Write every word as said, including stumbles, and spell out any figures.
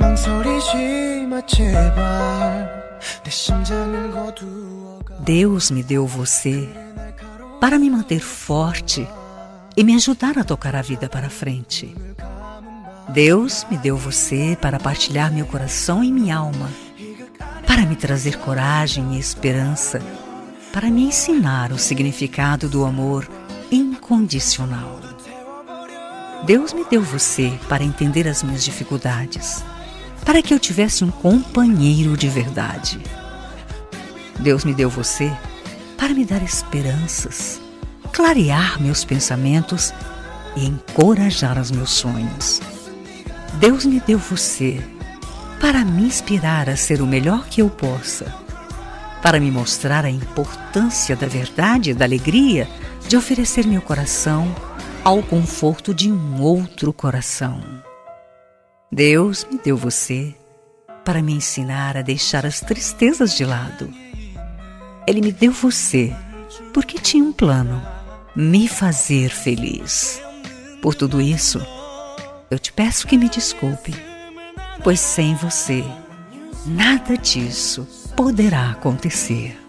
Deus me deu você para me manter forte e me ajudar a tocar a vida para frente. Deus me deu você para partilhar meu coração e minha alma, para me trazer coragem e esperança, para me ensinar o significado do amor incondicional. Deus me deu você para entender as minhas dificuldades, para que eu tivesse um companheiro de verdade. Deus me deu você para me dar esperanças, clarear meus pensamentos e encorajar os meus sonhos. Deus me deu você para me inspirar a ser o melhor que eu possa, para me mostrar a importância da verdade e da alegria de oferecer meu coração ao conforto de um outro coração. Deus me deu você para me ensinar a deixar as tristezas de lado. Ele me deu você porque tinha um plano: me fazer feliz. Por tudo isso, eu te peço que me desculpe, pois sem você, nada disso poderá acontecer.